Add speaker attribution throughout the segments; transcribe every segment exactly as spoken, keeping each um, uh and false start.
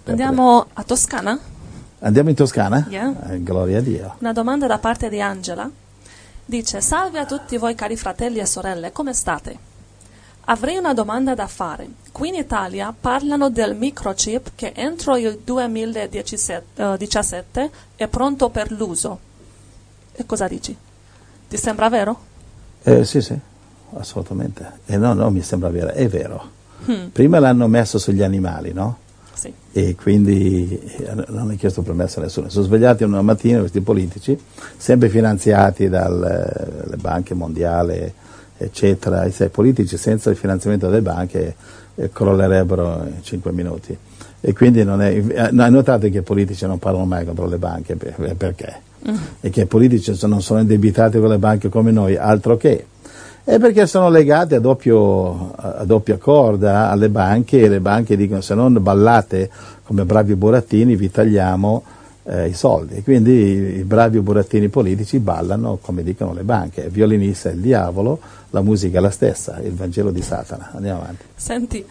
Speaker 1: Andiamo a Toscana?
Speaker 2: Andiamo in Toscana?
Speaker 1: Yeah.
Speaker 2: Eh, gloria a Dio.
Speaker 1: Una domanda da parte di Angela. Dice: salve a tutti voi cari fratelli e sorelle, come state? Avrei una domanda da fare. Qui in Italia parlano del microchip che entro il duemiladiciassette è pronto per l'uso. E cosa dici? Ti sembra vero?
Speaker 2: Eh, sì, sì, assolutamente. E no, no, mi sembra vero, è vero.
Speaker 1: Hmm.
Speaker 2: Prima l'hanno messo sugli animali, no?
Speaker 1: Sì.
Speaker 2: E quindi non hanno chiesto permesso a nessuno. Sono svegliati una mattina questi politici, sempre finanziati dalle banche mondiali, eccetera. I sei politici senza il finanziamento delle banche eh, crollerebbero in cinque minuti. E quindi non è, hai notato che i politici non parlano mai contro le banche, perché? Mm. E che i politici non sono indebitati con le banche come noi, altro che. È perché sono legati a, doppio, a doppia corda alle banche, e le banche dicono: se non ballate come bravi burattini vi tagliamo eh, i soldi. Quindi i, i bravi burattini politici ballano come dicono le banche. Il violinista è il diavolo, la musica è la stessa, il Vangelo di Satana. Andiamo avanti.
Speaker 1: Senti,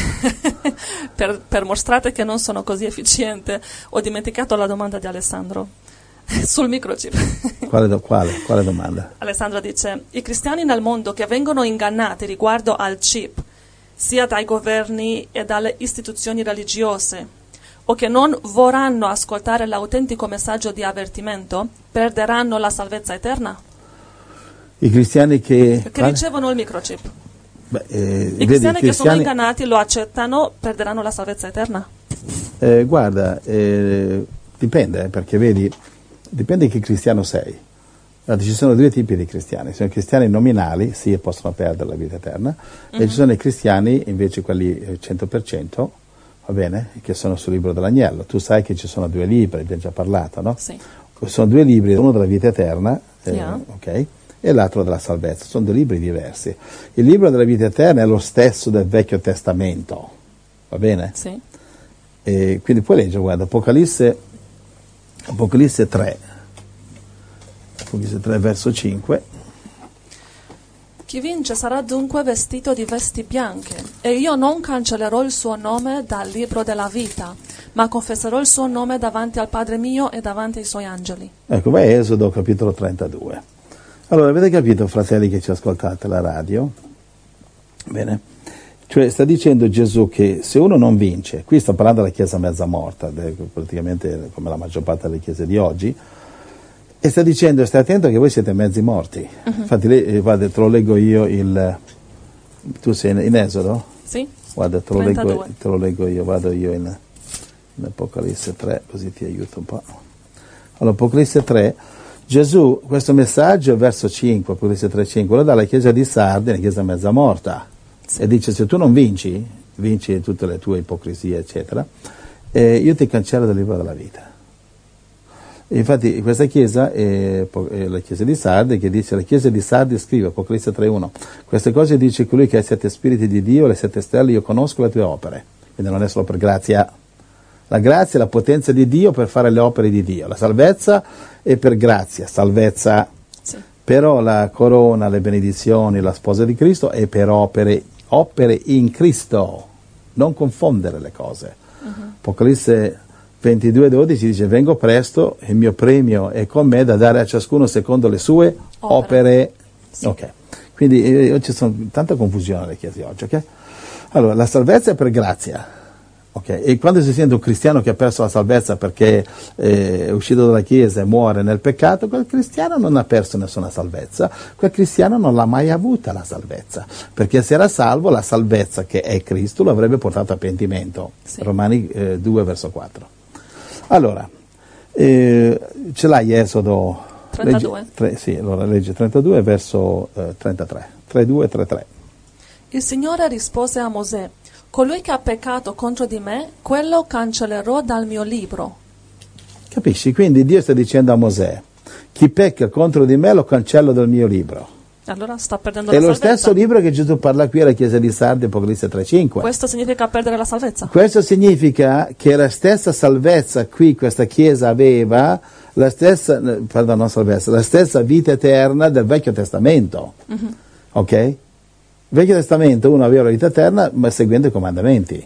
Speaker 1: per, per mostrare che non sono così efficiente, ho dimenticato la domanda di Alessandro. Sul microchip.
Speaker 2: Quale, do, quale, quale domanda?
Speaker 1: Alessandro dice: i cristiani nel mondo che vengono ingannati riguardo al chip, sia dai governi e dalle istituzioni religiose, o che non vorranno ascoltare l'autentico messaggio di avvertimento, perderanno la salvezza eterna?
Speaker 2: I cristiani che...
Speaker 1: Che ricevono il microchip.
Speaker 2: Beh, eh,
Speaker 1: I
Speaker 2: vedi,
Speaker 1: cristiani che
Speaker 2: cristiani...
Speaker 1: sono ingannati, lo accettano, perderanno la salvezza eterna?
Speaker 2: Eh, guarda, eh, dipende, perché vedi... Dipende che cristiano sei. Allora, ci sono due tipi di cristiani. Ci sono i cristiani nominali, sì, possono perdere la vita eterna, mm-hmm. e ci sono i cristiani, invece quelli cento per cento, va bene, che sono sul libro dell'agnello. Tu sai che ci sono due libri, abbiamo già parlato, no?
Speaker 1: Sì.
Speaker 2: Sono due libri, uno della vita eterna, eh,
Speaker 1: yeah.
Speaker 2: ok, e l'altro della salvezza. Sono due libri diversi. Il libro della vita eterna è lo stesso del Vecchio Testamento, va bene?
Speaker 1: Sì.
Speaker 2: E quindi puoi leggere, guarda, Apocalisse Apocalisse tre, Apocalisse tre verso cinque.
Speaker 1: Chi vince sarà dunque vestito di vesti bianche, e io non cancellerò il suo nome dal libro della vita, ma confesserò il suo nome davanti al Padre mio e davanti ai suoi angeli.
Speaker 2: Ecco, vai a Esodo capitolo trentadue. Allora, avete capito, fratelli che ci ascoltate la radio? Bene. Cioè sta dicendo Gesù che se uno non vince, qui sta parlando della Chiesa mezza morta, praticamente come la maggior parte delle chiese di oggi, e sta dicendo: stai attento che voi siete mezzi morti. Uh-huh. Infatti, le, guarda, te lo leggo io il... Tu sei in Esodo?
Speaker 1: Sì.
Speaker 2: Guarda, te lo, leggo, te lo leggo io, vado io in, in Apocalisse tre, così ti aiuto un po'. Allora, Apocalisse tre, Gesù, questo messaggio, verso cinque, Apocalisse tre cinque, lo dà alla Chiesa di Sardi, la Chiesa mezza morta. Sì. E dice: se tu non vinci, vinci tutte le tue ipocrisie, eccetera, eh, io ti cancello dal libro della vita. E infatti questa chiesa è, è la chiesa di Sardi, che dice: la chiesa di Sardi scrive, Apocalisse tre uno, queste cose dice colui che ha i sette spiriti di Dio, le sette stelle, io conosco le tue opere. Quindi non è solo per grazia. La grazia è la potenza di Dio per fare le opere di Dio. La salvezza è per grazia, salvezza. Sì. Però la corona, le benedizioni, la sposa di Cristo è per opere, opere in Cristo. Non confondere le cose. Uh-huh. Apocalisse ventidue dodici dice: vengo presto, il mio premio è con me da dare a ciascuno secondo le sue opere. opere. Sì. Ok. Quindi eh, ci sono tanta confusione nelle chiese oggi, ok? Allora, la salvezza è per grazia. Okay. E quando si sente un cristiano che ha perso la salvezza perché eh, è uscito dalla chiesa e muore nel peccato, quel cristiano non ha perso nessuna salvezza, quel cristiano non l'ha mai avuta la salvezza, perché se era salvo, la salvezza che è Cristo lo avrebbe portato a pentimento. Sì. Romani eh, due verso quattro. Allora, eh, ce l'hai Esodo
Speaker 1: trentadue?
Speaker 2: Legge, tre, sì, allora legge trentadue verso eh, trentatré, trentadue trentatré.
Speaker 1: Il Signore rispose a Mosè: colui che ha peccato contro di me, quello cancellerò dal mio libro.
Speaker 2: Capisci? Quindi Dio sta dicendo a Mosè: chi pecca contro di me lo cancello dal mio libro.
Speaker 1: Allora sta perdendo
Speaker 2: È
Speaker 1: la
Speaker 2: lo
Speaker 1: salvezza.
Speaker 2: stesso libro che Gesù parla qui alla Chiesa di Sardi, Apocalisse tre cinque.
Speaker 1: Questo significa perdere la salvezza?
Speaker 2: Questo significa che la stessa salvezza qui questa Chiesa aveva, la stessa, pardon, non salvezza, la stessa vita eterna del Vecchio Testamento. Uh-huh. Ok? Nel Vecchio Testamento uno aveva la vita eterna ma seguendo i comandamenti.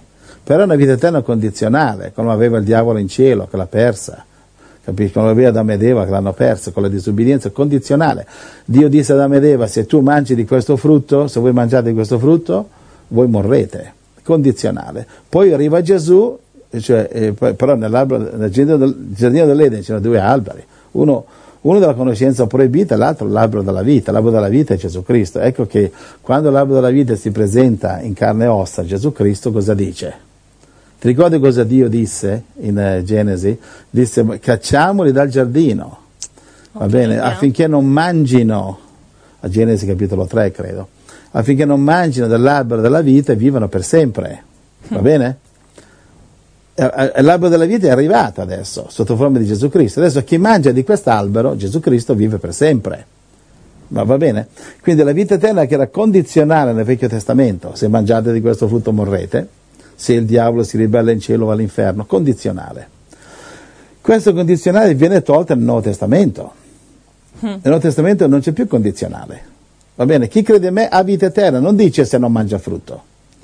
Speaker 2: però è una vita eterna condizionale, come aveva il diavolo in cielo, che l'ha persa, capisci? Come aveva Adamo ed Eva, che l'hanno persa, con la disobbedienza condizionale. Dio disse ad Adamo ed Eva, se tu mangi di questo frutto, se voi mangiate di questo frutto, voi morrete, condizionale. Poi arriva Gesù, cioè, eh, però nell'albero, nel giardino dell'Eden c'erano due alberi, uno Uno della conoscenza proibita e l'altro l'albero della vita. L'albero della vita è Gesù Cristo. Ecco che quando l'albero della vita si presenta in carne e ossa, Gesù Cristo cosa dice? Ti ricordi cosa Dio disse in uh, Genesi? Disse cacciamoli dal giardino, va okay, bene, yeah. affinché non mangino, a Genesi capitolo tre credo, affinché non mangino dell'albero della vita e vivano per sempre, va bene? L'albero della vita è arrivato adesso, sotto forma di Gesù Cristo. Adesso chi mangia di quest'albero, Gesù Cristo vive per sempre. Ma va bene? Quindi la vita eterna che era condizionale nel Vecchio Testamento, se mangiate di questo frutto morrete, se il diavolo si ribella in cielo va all'inferno, condizionale. Questo condizionale viene tolto nel Nuovo Testamento. Nel Nuovo Testamento non c'è più condizionale. Va bene? Chi crede in me ha vita eterna, non dice se non mangia frutto.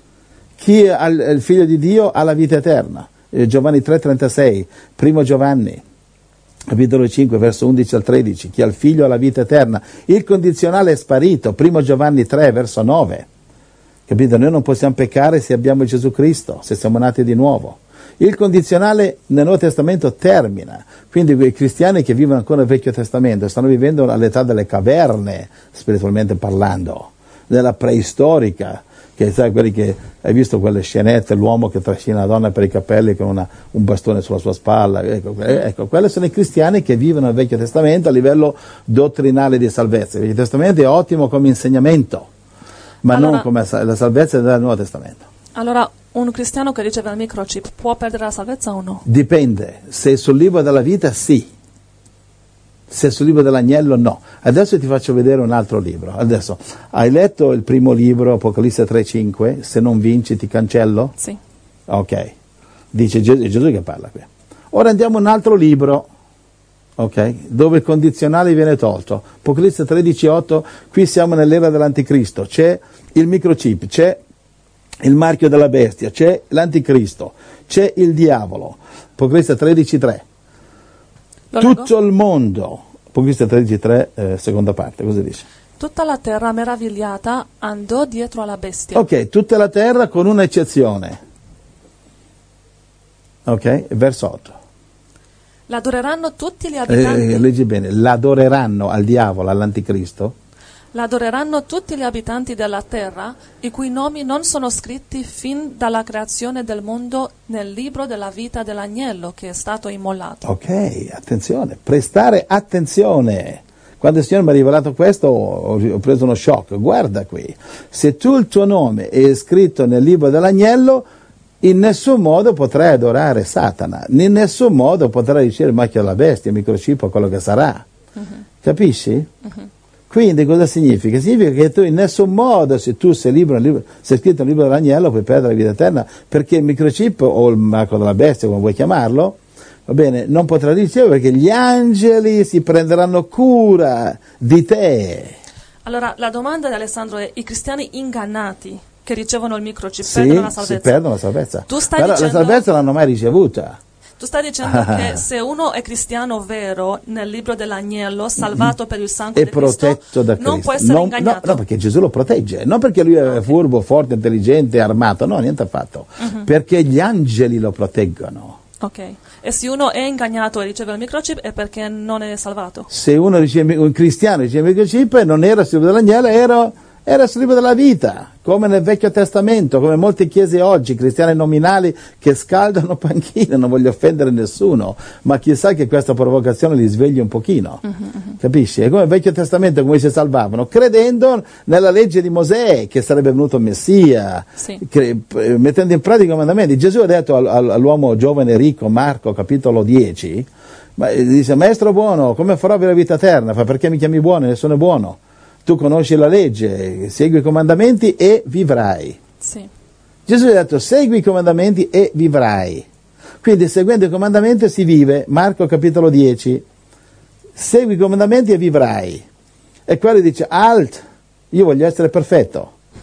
Speaker 2: Chi ha il figlio di Dio ha la vita eterna. Giovanni tre trentasei, primo Giovanni, capitolo cinque, verso undici al tredici, chi ha il figlio ha la vita eterna. Il condizionale è sparito, primo Giovanni tre, verso nove. Capito? Noi non possiamo peccare se abbiamo Gesù Cristo, se siamo nati di nuovo. Il condizionale nel Nuovo Testamento termina, quindi quei cristiani che vivono ancora nel Vecchio Testamento stanno vivendo all'età delle caverne, spiritualmente parlando, nella preistorica, che sai, quelli che hai visto quelle scenette, l'uomo che trascina la donna per i capelli con una, un bastone sulla sua spalla, ecco, ecco, quelli sono i cristiani che vivono nel Vecchio Testamento a livello dottrinale di salvezza. Il Vecchio Testamento è ottimo come insegnamento, ma allora, non come la salvezza del Nuovo Testamento.
Speaker 1: Allora, un cristiano che riceve il microchip può perdere la salvezza o no?
Speaker 2: Dipende, se sul libro della vita sì, se sul libro dell'agnello no. Adesso ti faccio vedere un altro libro. Adesso, hai letto il primo libro, Apocalisse tre cinque, se non vinci ti cancello?
Speaker 1: Sì.
Speaker 2: Ok, dice Gesù, è Gesù che parla qui. Ora andiamo a un altro libro, ok, dove il condizionale viene tolto. Apocalisse tredici otto, qui siamo nell'era dell'anticristo, c'è il microchip, c'è il marchio della bestia, c'è l'anticristo, c'è il diavolo. Apocalisse tredici tre. Tutto il mondo, Apocalisse tredici tre, eh, seconda parte, cosa dice?
Speaker 1: Tutta la terra meravigliata andò dietro alla bestia.
Speaker 2: Ok, tutta la terra con un'eccezione. Ok, verso otto.
Speaker 1: L'adoreranno tutti gli abitanti.
Speaker 2: Eh, leggi bene, l'adoreranno al diavolo, all'anticristo.
Speaker 1: L'adoreranno tutti gli abitanti della terra, i cui nomi non sono scritti fin dalla creazione del mondo nel libro della vita dell'agnello che è stato immolato.
Speaker 2: Ok, attenzione, prestare attenzione. Quando il Signore mi ha rivelato questo ho, ho preso uno shock. Guarda qui, se tu il tuo nome è scritto nel libro dell'agnello, in nessun modo potrai adorare Satana, in nessun modo potrai ricevere il marchio della bestia, il microchip o quello che sarà. Uh-huh. Capisci? Uh-huh. Quindi cosa significa? Significa che tu in nessun modo, se tu sei, libro, libro, sei scritto nel libro dell'agnello, puoi perdere la vita eterna, perché il microchip o il marchio della bestia, come vuoi chiamarlo, va bene, non potrai ricevere perché gli angeli si prenderanno cura di te.
Speaker 1: Allora, la domanda di Alessandro è: i cristiani ingannati che ricevono il microchip
Speaker 2: sì,
Speaker 1: perdono la salvezza?
Speaker 2: Sì, perdono la salvezza.
Speaker 1: Tu stai
Speaker 2: Però
Speaker 1: dicendo...
Speaker 2: la salvezza non l'hanno mai ricevuta.
Speaker 1: Tu stai dicendo ah. che se uno è cristiano vero nel libro dell'agnello, salvato per il sangue
Speaker 2: è
Speaker 1: di Cristo,
Speaker 2: protetto da Cristo,
Speaker 1: non può essere
Speaker 2: non,
Speaker 1: ingagnato.
Speaker 2: No, no, perché Gesù lo protegge, non perché lui è furbo, forte, intelligente, armato, no, niente affatto, uh-huh. perché gli angeli lo proteggono.
Speaker 1: Ok, e se uno è ingagnato e riceve il microchip è perché non è salvato?
Speaker 2: Se uno riceve, un cristiano riceve il microchip non era sul libro dell'agnello, era, era sul libro della vita, come nel Vecchio Testamento, come molte chiese oggi, cristiane nominali che scaldano panchine, non voglio offendere nessuno, ma chissà che questa provocazione li svegli un pochino, uh-huh, uh-huh. capisci? È come il Vecchio Testamento, come si salvavano, credendo nella legge di Mosè, che sarebbe venuto il Messia,
Speaker 1: sì.
Speaker 2: che, mettendo in pratica i comandamenti. Gesù ha detto all'uomo giovane ricco, Marco, capitolo dieci, ma, dice, maestro buono, come farò avere la vita eterna? Fa, perché mi chiami buono? Nessuno è buono. Tu conosci la legge, segui i comandamenti e vivrai.
Speaker 1: Sì.
Speaker 2: Gesù ha detto segui i comandamenti e vivrai. Quindi seguendo i comandamenti si vive. Marco capitolo dieci, segui i comandamenti e vivrai. E quello dice, alt, io voglio essere perfetto. Hmm.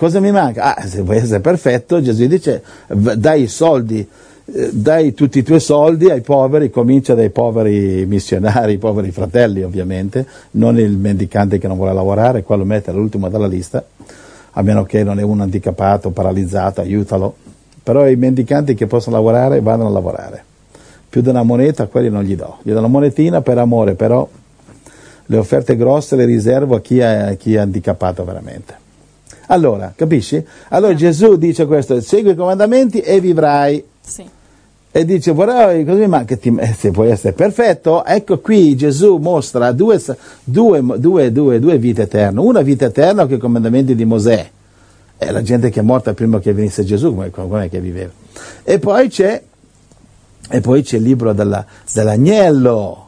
Speaker 2: cosa mi manca? Ah, se vuoi essere perfetto, Gesù dice, dai i soldi, dai tutti i tuoi soldi ai poveri, comincia dai poveri missionari, i poveri fratelli ovviamente, non il mendicante che non vuole lavorare, quello mette all'ultimo della lista, a meno che non è un handicappato, paralizzato, aiutalo. Però i mendicanti che possono lavorare vanno a lavorare. Più di una moneta a quelli non gli do, gli do una monetina per amore, però le offerte grosse le riservo a chi è, chi è handicappato veramente. Allora, capisci? Allora Gesù dice questo, segui i comandamenti e vivrai.
Speaker 1: Sì.
Speaker 2: E dice, vorrei, cosa mi manca? Ti, se puoi essere perfetto, ecco qui Gesù mostra due, due, due, due, due vite eterne. Una vita eterna che i comandamenti di Mosè. È la gente che è morta prima che venisse Gesù, come, come è che viveva. E poi c'è, e poi c'è il libro della, dell'agnello.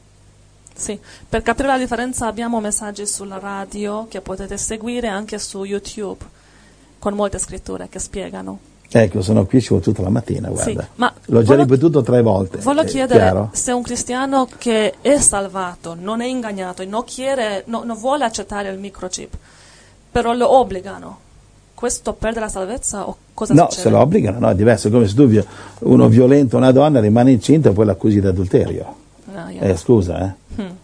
Speaker 1: Sì, per capire la differenza abbiamo messaggi sulla radio che potete seguire anche su YouTube, con molte scritture che spiegano.
Speaker 2: Ecco, sono qui, ci vuole tutta la mattina, guarda.
Speaker 1: Sì, ma
Speaker 2: l'ho già
Speaker 1: volevo,
Speaker 2: ripetuto tre volte.
Speaker 1: Volevo chiedere
Speaker 2: chiaro?
Speaker 1: se un cristiano che è salvato, non è ingagnato e non, chiede, no, non vuole accettare il microchip, però lo obbligano, questo perde la salvezza o cosa
Speaker 2: no,
Speaker 1: succede?
Speaker 2: Se lo obbligano, no, è diverso. Come se tu uno violenta una donna, rimane incinta e poi l'accusi di adulterio.
Speaker 1: No, yeah.
Speaker 2: Eh, scusa, eh.
Speaker 1: Hmm.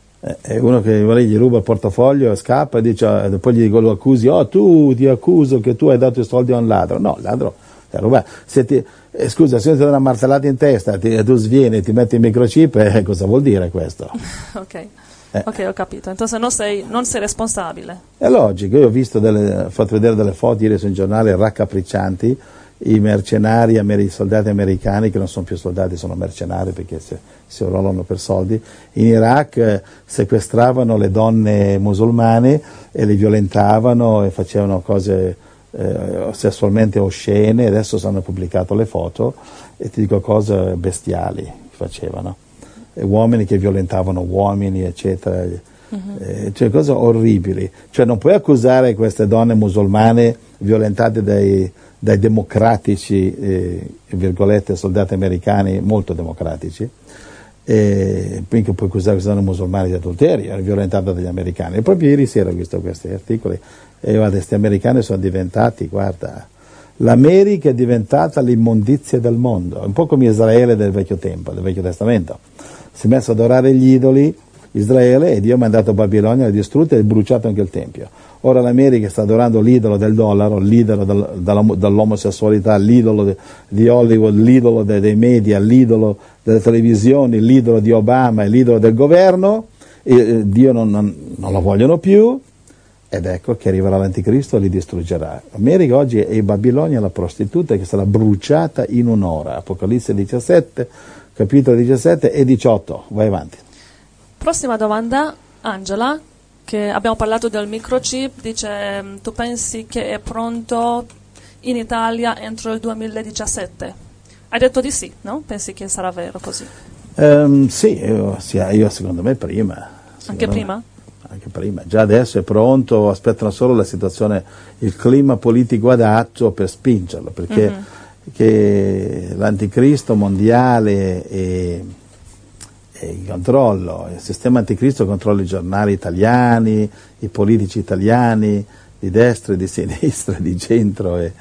Speaker 2: È uno che gli ruba il portafoglio, scappa e dice, poi gli dico, lo accusi, oh tu ti accuso che tu hai dato i soldi a un ladro. No, il ladro ti ha rubato. Se ti, eh, scusa, se ti dà una martellata in testa, ti, tu svieni e ti metti il microchip, eh, cosa vuol dire questo?
Speaker 1: Ok,
Speaker 2: eh.
Speaker 1: ok, ho capito. Entonces non sei, non sei responsabile. È
Speaker 2: logico, io ho visto delle, ho fatto vedere delle foto ieri su un giornale raccapriccianti, i mercenari, i soldati americani che non sono più soldati, sono mercenari perché si, si arruolano per soldi, in Iraq eh, sequestravano le donne musulmane e le violentavano e facevano cose eh, sessualmente oscene. Adesso hanno pubblicato le foto e ti dico cose bestiali che facevano, e uomini che violentavano uomini eccetera. Uh-huh. Eh, cioè cose orribili, cioè non puoi accusare queste donne musulmane violentate dai dai democratici, eh, virgolette, soldati americani molto democratici, e quindi puoi accusare queste donne musulmane di adulterio, è violentata dagli americani. E proprio ieri sera ho visto questi articoli e guarda, questi americani sono diventati, guarda, l'America è diventata l'immondizia del mondo, un po' come Israele del vecchio tempo, del vecchio testamento. Si è messo ad adorare gli idoli, Israele, e Dio ha mandato a Babilonia, l'ha distrutta e ha bruciato anche il Tempio. Ora l'America sta adorando l'idolo del dollaro, l'idolo del, dell'omosessualità, l'idolo de, di Hollywood, l'idolo de, dei media, l'idolo delle televisioni, l'idolo di Obama e l'idolo del governo, e eh, Dio non, non, non lo vogliono più, ed ecco che arriverà l'anticristo e li distruggerà. L'America oggi è Babilonia, la prostituta che sarà bruciata in un'ora. Apocalisse diciassette, capitolo diciassette e diciotto, vai avanti.
Speaker 1: Prossima domanda, Angela, che abbiamo parlato del microchip, dice, tu pensi che è pronto in Italia entro il duemiladiciassette? Hai detto di sì, no? Pensi che sarà vero così?
Speaker 2: Um, sì, io, sì, io secondo me prima. Secondo
Speaker 1: Anche
Speaker 2: me,
Speaker 1: prima?
Speaker 2: Anche prima, già adesso è pronto, aspettano solo la situazione, il clima politico adatto per spingerlo, perché mm-hmm. che l'anticristo mondiale è... E il controllo, il sistema anticristo controlla i giornali italiani, i politici italiani, di destra e di sinistra, di centro, e,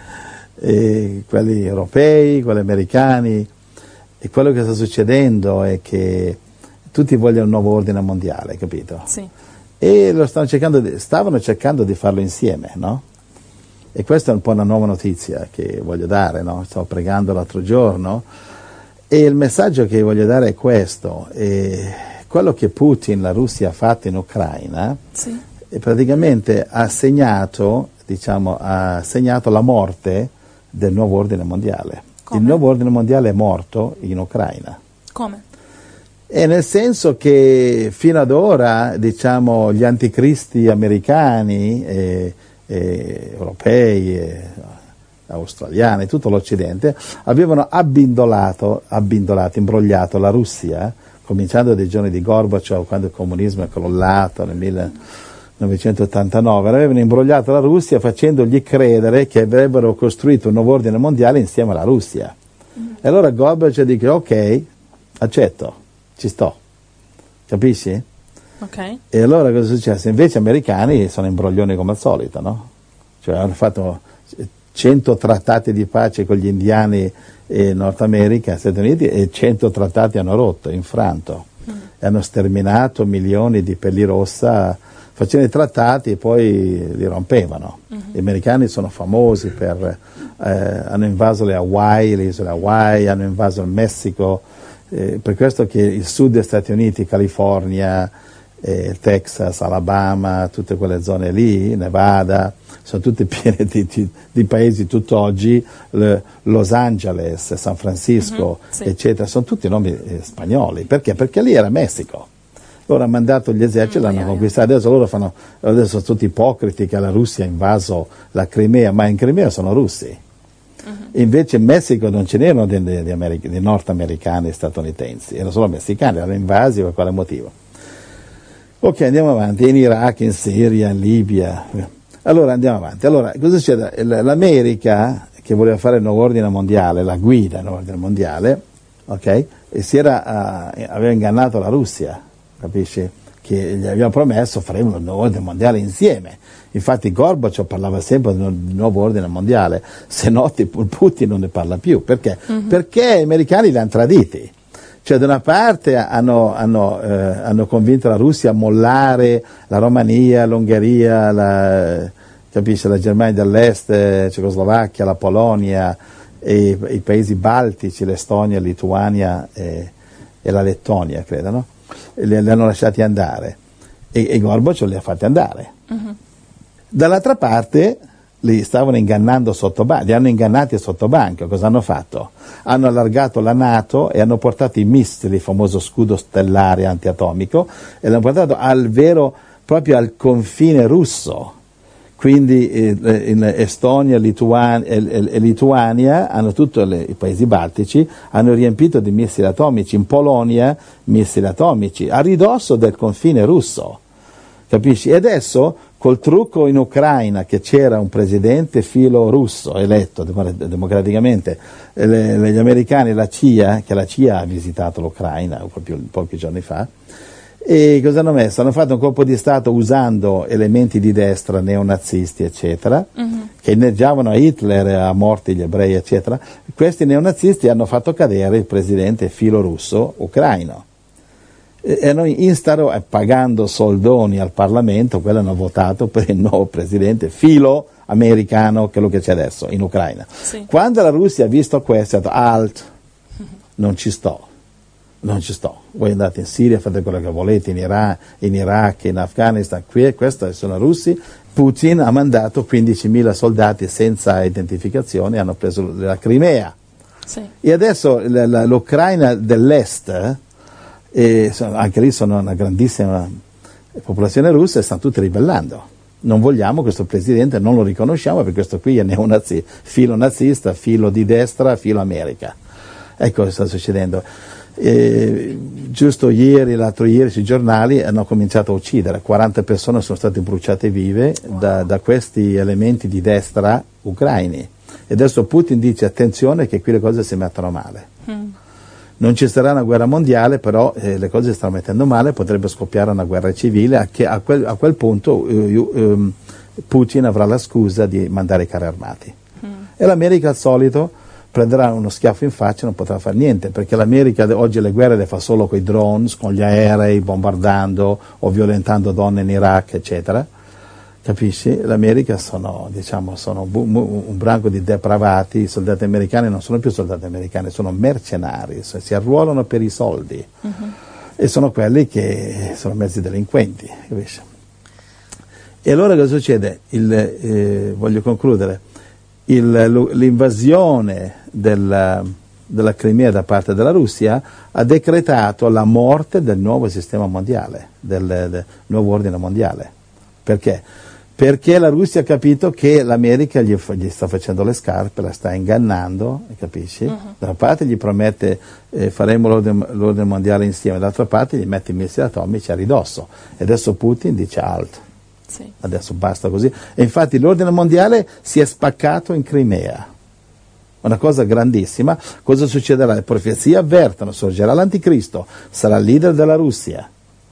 Speaker 2: e quelli europei, quelli americani. E quello che sta succedendo è che tutti vogliono un nuovo ordine mondiale, capito?
Speaker 1: Sì.
Speaker 2: E lo stanno cercando di, stavano cercando di farlo insieme, no? E questa è un po' una nuova notizia che voglio dare, no? Stavo pregando l'altro giorno. E il messaggio che voglio dare è questo, eh, quello che Putin, la Russia, ha fatto in Ucraina,
Speaker 1: sì.
Speaker 2: e praticamente ha segnato, diciamo, ha segnato la morte del nuovo ordine mondiale.
Speaker 1: Come?
Speaker 2: Il nuovo ordine mondiale è morto in Ucraina.
Speaker 1: Come?
Speaker 2: E nel senso che fino ad ora, diciamo, gli anticristi americani, e, e europei, e, australiani, tutto l'Occidente, avevano abbindolato, abbindolato, imbrogliato la Russia, cominciando dai giorni di Gorbaciov, quando il comunismo è crollato nel millenovecentottantanove, avevano imbrogliato la Russia facendogli credere che avrebbero costruito un nuovo ordine mondiale insieme alla Russia. Mm. E allora Gorbaciov dice, ok, accetto, ci sto, capisci?
Speaker 1: Okay.
Speaker 2: E allora cosa è successo? Invece gli americani sono imbroglioni come al solito, no? cioè hanno fatto cento trattati di pace con gli indiani in Nord America, Stati Uniti, e cento trattati hanno rotto, infranto, mm. e hanno sterminato milioni di pelli rossa, facevano i trattati e poi li rompevano. Mm-hmm. Gli americani sono famosi per, eh, hanno invaso le Hawaii, le isole Hawaii, hanno invaso il Messico, eh, per questo che il sud degli Stati Uniti, California, eh, Texas, Alabama, tutte quelle zone lì, Nevada, sono tutte piene di, di, di paesi tutt'oggi, le, Los Angeles, San Francisco, mm-hmm, sì. eccetera, sono tutti nomi eh, spagnoli. Perché? Perché lì era Messico. Loro hanno mandato gli eserciti, mm, l'hanno yeah, conquistato, adesso loro fanno, adesso sono tutti ipocriti che la Russia ha invaso la Crimea, ma in Crimea sono russi. Mm-hmm. Invece in Messico non ce n'erano di, di, America, di nordamericani e statunitensi, erano solo messicani, erano invasi per quale motivo. Ok, andiamo avanti, in Iraq, in Siria, in Libia. Allora andiamo avanti. Allora, cosa succede? L'America, che voleva fare il nuovo ordine mondiale, la guida del nuovo ordine mondiale, ok? E si era, uh, aveva ingannato la Russia. Capisci? Che gli abbiamo promesso faremo il nuovo ordine mondiale insieme. Infatti Gorbaciov parlava sempre del nuovo ordine mondiale, se no Putin non ne parla più. Perché? Mm-hmm. Perché gli americani li hanno traditi. Cioè da una parte hanno, hanno, eh, hanno convinto la Russia a mollare la Romania, l'Ungheria, la, capisci, la Germania dell'Est, la Cecoslovacchia, la Polonia, e, i paesi baltici, l'Estonia, la Lituania e, e la Lettonia, credo, no? Li, li hanno lasciati andare e, e Gorbaciov li ha fatti andare. Uh-huh. Dall'altra parte li stavano ingannando sotto banco, li hanno ingannati sotto banco. Cosa hanno fatto? Hanno allargato la NATO e hanno portato i missili, il famoso scudo stellare antiatomico, e l'hanno portato al vero, proprio al confine russo. Quindi eh, in Estonia Lituania, e, e, e Lituania, hanno tutti i paesi baltici, hanno riempito di missili atomici. In Polonia missili atomici, a ridosso del confine russo. Capisci? E adesso col trucco in Ucraina, che c'era un presidente filo russo eletto democraticamente, le, gli americani, la C I A, che la C I A ha visitato l'Ucraina proprio pochi giorni fa, e cosa hanno messo? Hanno fatto un colpo di Stato usando elementi di destra, neonazisti, eccetera, uh-huh. che inneggiavano a Hitler, a morti gli ebrei, eccetera. Questi neonazisti hanno fatto cadere il presidente filo russo ucraino. E noi instaro, eh, pagando soldoni al Parlamento, quello hanno votato per il nuovo presidente filo americano, quello che c'è adesso in Ucraina. Sì. Quando la Russia ha visto questo ha detto alt, non ci sto, non ci sto, voi andate in Siria, fate quello che volete, in Iran, in Iraq, in Afghanistan, qui questi sono russi. Putin ha mandato quindicimila soldati senza identificazione, hanno preso la Crimea. Sì. E adesso la, la, l'Ucraina dell'est, e sono, anche lì sono una grandissima popolazione russa e stanno tutti ribellando. Non vogliamo questo presidente, non lo riconosciamo perché questo qui è neonazi, filo nazista, filo di destra, filo America. Ecco cosa sta succedendo. E, giusto ieri, l'altro ieri sui giornali hanno cominciato a uccidere, quaranta persone sono state bruciate vive da, da questi elementi di destra ucraini. E adesso Putin dice attenzione che qui le cose si mettono male. Mm. Non ci sarà una guerra mondiale, però eh, le cose si stanno mettendo male, potrebbe scoppiare una guerra civile, a, che, a, quel, a quel punto eh, eh, Putin avrà la scusa di mandare i carri armati. Mm. E l'America al solito prenderà uno schiaffo in faccia e non potrà fare niente, perché l'America oggi le guerre le fa solo con i drones, con gli aerei, bombardando o violentando donne in Iraq, eccetera. Capisci? L'America sono, diciamo, sono un branco di depravati. I soldati americani non sono più soldati americani, sono mercenari, si arruolano per i soldi, uh-huh. e sono quelli che sono mezzi delinquenti. Capisci? E allora cosa succede? Il, eh, voglio concludere. Il, l'invasione della, della Crimea da parte della Russia ha decretato la morte del nuovo sistema mondiale, del, del nuovo ordine mondiale. Perché? Perché la Russia ha capito che l'America gli, gli sta facendo le scarpe, la sta ingannando, capisci? Uh-huh. Da una parte gli promette eh, faremo l'ordine, l'ordine mondiale insieme, dall'altra parte gli mette i missili atomici a ridosso. E adesso Putin dice alt. Sì. Adesso basta così. E infatti l'ordine mondiale si è spaccato in Crimea. Una cosa grandissima. Cosa succederà? Le profezie avvertono, sorgerà l'anticristo, sarà il leader della Russia.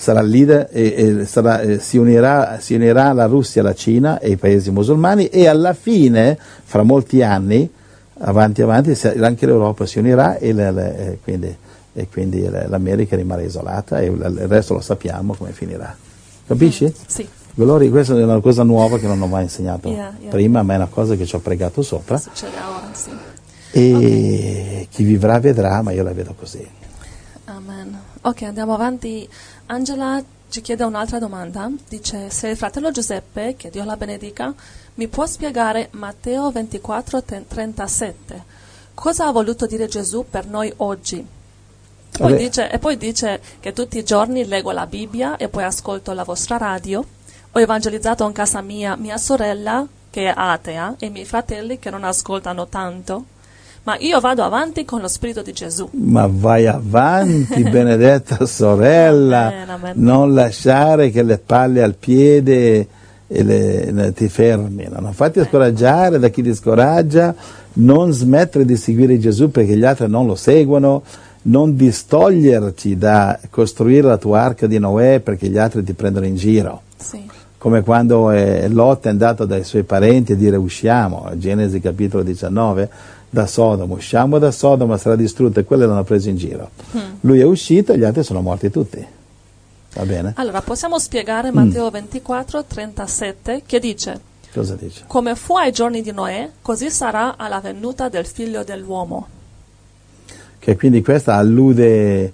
Speaker 2: sarà leader e, e sarà, eh, si, unirà, si unirà la Russia, la Cina e i paesi musulmani, e alla fine, fra molti anni, avanti avanti, anche l'Europa si unirà e, le, le, e quindi, e quindi l'America rimarrà isolata, e il resto lo sappiamo come finirà. Capisci?
Speaker 1: Mm, sì.
Speaker 2: Gloria, questa è una cosa nuova che non ho mai insegnato
Speaker 1: yeah, yeah.
Speaker 2: prima, ma è una cosa che ci ho pregato sopra.
Speaker 1: Succede ora, sì.
Speaker 2: E
Speaker 1: okay.
Speaker 2: Chi vivrà vedrà, ma io la vedo così.
Speaker 1: Amen. Ok, andiamo avanti. Angela ci chiede un'altra domanda. Dice: se il fratello Giuseppe, che Dio la benedica, mi può spiegare Matteo ventiquattro trentasette? Cosa ha voluto dire Gesù per noi oggi? Poi dice, e poi dice che tutti i giorni leggo la Bibbia e poi ascolto la vostra radio. Ho evangelizzato in casa mia mia sorella, che è atea, e i miei fratelli che non ascoltano tanto. Ma io vado avanti con lo Spirito di Gesù.
Speaker 2: Ma vai avanti, benedetta sorella,
Speaker 1: amen, amen. Non
Speaker 2: lasciare che le palle al piede e le, le, ti fermi, non fatti scoraggiare da chi ti scoraggia, non smettere di seguire Gesù perché gli altri non lo seguono, non distoglierti da costruire la tua arca di Noè perché gli altri ti prendono in giro.
Speaker 1: Sì.
Speaker 2: Come quando eh, Lot è andato dai suoi parenti a dire usciamo, Genesi capitolo diciannove, da Sodoma, usciamo da Sodoma, sarà distrutta, e quelli l'hanno preso in giro. Mm. Lui è uscito e gli altri sono morti tutti. Va bene?
Speaker 1: Allora, possiamo spiegare Matteo mm. ventiquattro trentasette che dice:
Speaker 2: cosa dice?
Speaker 1: Come fu ai giorni di Noè, così sarà alla venuta del figlio dell'uomo.
Speaker 2: Che quindi questa allude,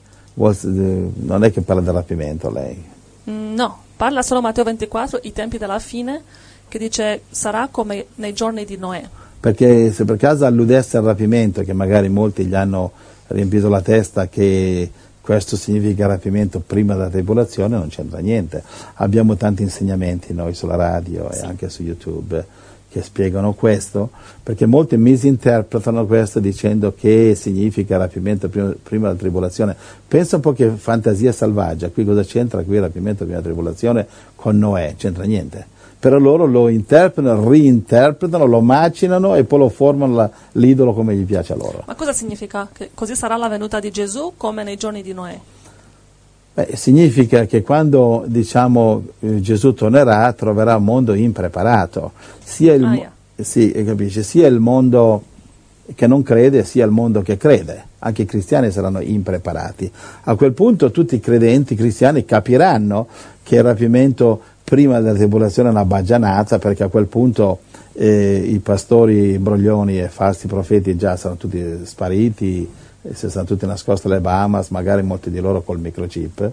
Speaker 2: non è che parla del rapimento lei?
Speaker 1: Mm, no, parla solo Matteo ventiquattro, i tempi della fine, che dice sarà come nei giorni di Noè.
Speaker 2: Perché se per caso alludesse al rapimento, che magari molti gli hanno riempito la testa che questo significa rapimento prima della tribolazione, non c'entra niente. Abbiamo tanti insegnamenti noi sulla radio sì. e anche su YouTube che spiegano questo, perché molti misinterpretano questo dicendo che significa rapimento prima, prima della tribolazione. Pensa un po' che fantasia selvaggia, qui cosa c'entra qui il rapimento prima della tribolazione con Noè? C'entra niente. Però loro lo interpretano, reinterpretano, lo macinano e poi lo formano la, l'idolo come gli piace a loro.
Speaker 1: Ma cosa significa? Che così sarà la venuta di Gesù come nei giorni di Noè?
Speaker 2: Beh, significa che quando diciamo eh, Gesù tornerà troverà un mondo impreparato, sia il,
Speaker 1: ah, yeah.
Speaker 2: sì, capisci, sia il mondo che non crede sia il mondo che crede. Anche i cristiani saranno impreparati. A quel punto tutti i credenti cristiani capiranno che il rapimento prima della tribolazione è una baggianata, perché a quel punto eh, i pastori broglioni e falsi profeti già saranno tutti spariti, si saranno tutti nascosti alle Bahamas, magari molti di loro col microchip,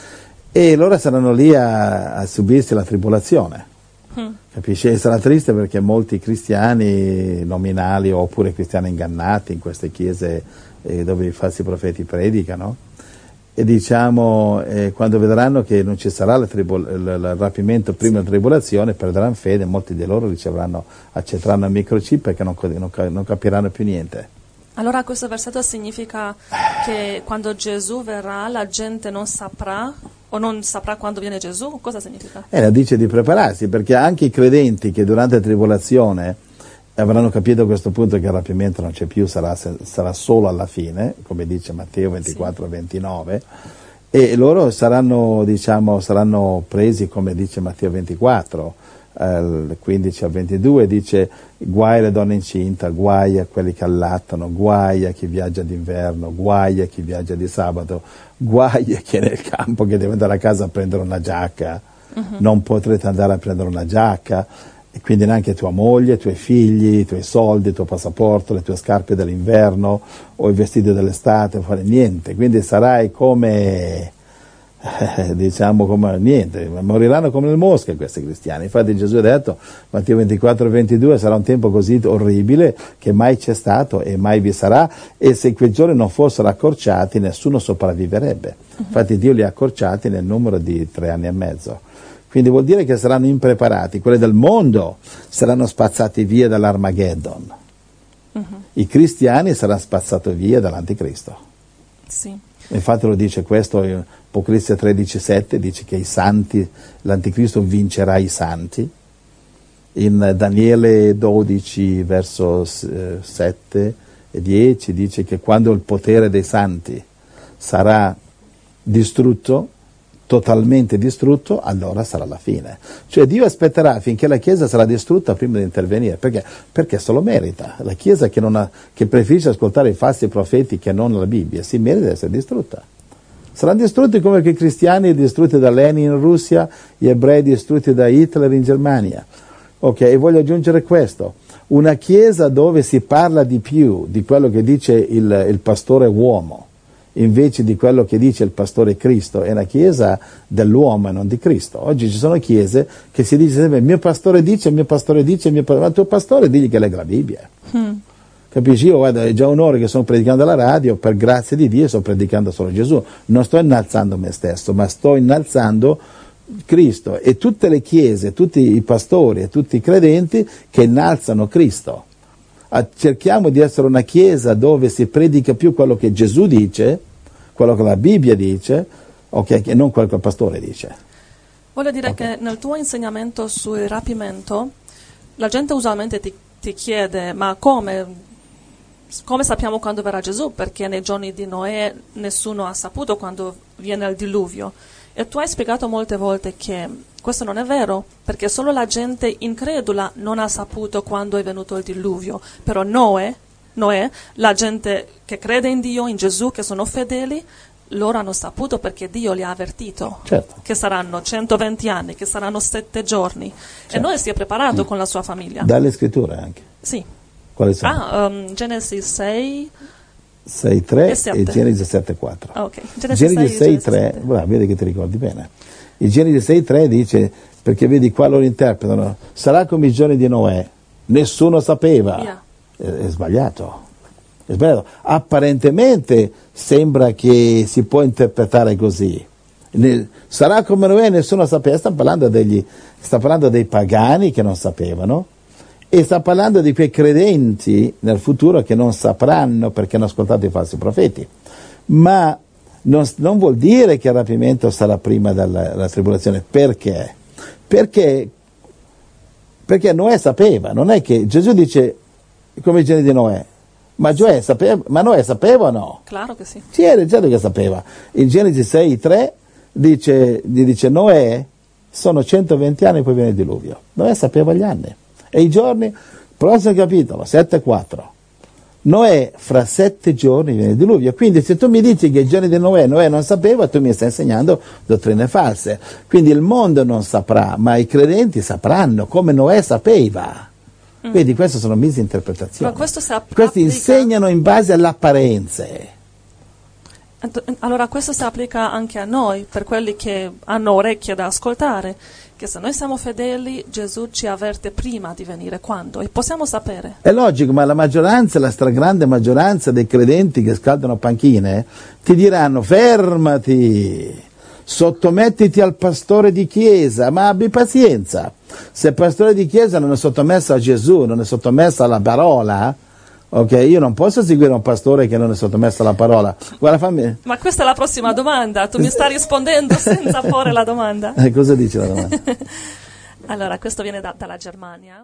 Speaker 2: e loro saranno lì a, a subirsi la tribolazione. Mm. Capisci? E sarà triste perché molti cristiani nominali oppure cristiani ingannati in queste chiese eh, dove i falsi profeti predicano, e diciamo eh, quando vedranno che non ci sarà il, tribol- il, il rapimento prima della tribolazione, perderanno fede, molti di loro riceveranno, accetteranno il microchip perché non, non, non capiranno più niente.
Speaker 1: Allora questo versetto significa che quando Gesù verrà la gente non saprà o non saprà quando viene Gesù? Cosa significa?
Speaker 2: Eh, la dice di prepararsi, perché anche i credenti che durante la tribolazione avranno capito a questo punto che il rapimento non c'è più, sarà, sarà solo alla fine, come dice Matteo ventiquattro ventinove, sì. E loro saranno, diciamo, saranno presi, come dice Matteo ventiquattro, eh, quindici al ventidue, dice guai alle donne incinta, guai a quelli che allattano, guai a chi viaggia d'inverno, guai a chi viaggia di sabato, guai a chi è nel campo che deve andare a casa a prendere una giacca, uh-huh. non potrete andare a prendere una giacca, e quindi neanche tua moglie, i tuoi figli, i tuoi soldi, il tuo passaporto, le tue scarpe dell'inverno o i vestiti dell'estate, fare niente, quindi sarai come eh, diciamo come niente, moriranno come le mosche questi cristiani. Infatti Gesù ha detto, Matteo ventiquattro ventidue, sarà un tempo così orribile che mai c'è stato e mai vi sarà, e se quei giorni non fossero accorciati nessuno sopravviverebbe. Uh-huh. Infatti Dio li ha accorciati nel numero di tre anni e mezzo. Quindi vuol dire che saranno impreparati, quelli del mondo saranno spazzati via dall'Armageddon, uh-huh. i cristiani saranno spazzati via dall'Anticristo.
Speaker 1: Sì.
Speaker 2: Infatti lo dice questo in Apocalisse tredici sette, dice che i santi, l'Anticristo vincerà i santi. In Daniele dodici verso sette e dieci dice che quando il potere dei santi sarà distrutto, totalmente distrutto, allora sarà la fine. Cioè Dio aspetterà finché la Chiesa sarà distrutta prima di intervenire. Perché? Perché se lo merita. La Chiesa che, non ha, che preferisce ascoltare i falsi profeti che non la Bibbia, si merita di essere distrutta. Saranno distrutti come i cristiani distrutti da Lenin in Russia, gli ebrei distrutti da Hitler in Germania. Ok, e voglio aggiungere questo. Una Chiesa dove si parla di più di quello che dice il, il pastore uomo, invece di quello che dice il pastore Cristo, è una chiesa dell'uomo e non di Cristo. Oggi ci sono chiese che si dice sempre il mio pastore dice, il mio pastore dice, il mio pastore... ma il tuo pastore digli che legga la Bibbia. Mm. Capisci? Io guarda, è già un'ora che sto predicando alla radio, per grazia di Dio sto predicando solo Gesù. Non sto innalzando me stesso, ma sto innalzando Cristo. E tutte le chiese, tutti i pastori e tutti i credenti che innalzano Cristo. Cerchiamo di essere una chiesa dove si predica più quello che Gesù dice, quello che la Bibbia dice, okay, che non quello che il pastore dice.
Speaker 1: Voglio dire
Speaker 2: Okay.
Speaker 1: che nel tuo insegnamento sul rapimento, la gente usualmente ti, ti chiede, ma come, come sappiamo quando verrà Gesù? Perché nei giorni di Noè nessuno ha saputo quando viene il diluvio. E tu hai spiegato molte volte che questo non è vero, perché solo la gente incredula non ha saputo quando è venuto il diluvio. Però Noè, Noè, la gente che crede in Dio, in Gesù, che sono fedeli, loro hanno saputo perché Dio li ha avvertito.
Speaker 2: Certo.
Speaker 1: Che saranno centoventi anni, che saranno sette giorni.
Speaker 2: Certo.
Speaker 1: E Noè si è preparato mm. con la sua famiglia.
Speaker 2: Dalle scritture anche.
Speaker 1: Sì.
Speaker 2: Quali sono?
Speaker 1: Ah, um, Genesi sei...
Speaker 2: sei tre
Speaker 1: e,
Speaker 2: e Genesi sette quattro.
Speaker 1: Ah, okay. Genesi,
Speaker 2: Genesi sei tre, bravo, vedi che ti ricordi bene. Il Genesi sei tre dice, perché vedi qua loro interpretano, sarà come i giorni di Noè, nessuno sapeva.
Speaker 1: Yeah.
Speaker 2: È, è sbagliato. È sbagliato. Apparentemente sembra che si può interpretare così. Ne, sarà come Noè, nessuno sapeva. Sta parlando degli, sta parlando dei pagani che non sapevano. E sta parlando di quei credenti nel futuro che non sapranno perché hanno ascoltato i falsi profeti. Ma non, non vuol dire che il rapimento sarà prima della, della tribolazione. Perché? Perché? Perché Noè sapeva. Non è che Gesù dice come i giorni di Noè. Ma, Noè sapeva, ma Noè sapeva o no?
Speaker 1: Claro che sì.
Speaker 2: Sì, era certo che sapeva. In Genesi sei tre dice, gli dice Noè sono centoventi anni e poi viene il diluvio. Noè sapeva gli anni. E i giorni, prossimo capitolo, sette quattro. Noè, fra sette giorni viene il diluvio. Quindi se tu mi dici che i giorni di Noè, Noè non sapeva, tu mi stai insegnando dottrine false. Quindi il mondo non saprà, ma i credenti sapranno, come Noè sapeva. Mm. Vedi, queste sono misinterpretazioni.
Speaker 1: Ma questo si applica...
Speaker 2: Questi insegnano in base alle apparenze.
Speaker 1: Allora questo si applica anche a noi, per quelli che hanno orecchie da ascoltare, che se noi siamo fedeli, Gesù ci avverte prima di venire. Quando? E possiamo sapere.
Speaker 2: È logico, ma la maggioranza, la stragrande maggioranza dei credenti che scaldano panchine ti diranno fermati, sottomettiti al pastore di chiesa, ma abbi pazienza. Se il pastore di chiesa non è sottomesso a Gesù, non è sottomesso alla parola, ok, io non posso seguire un pastore che non è sottomesso alla parola. Guarda, fammi...
Speaker 1: Ma questa è la prossima domanda, tu mi stai rispondendo senza porre la domanda.
Speaker 2: Eh, cosa dice la domanda?
Speaker 1: Allora, questo viene da, dalla Germania.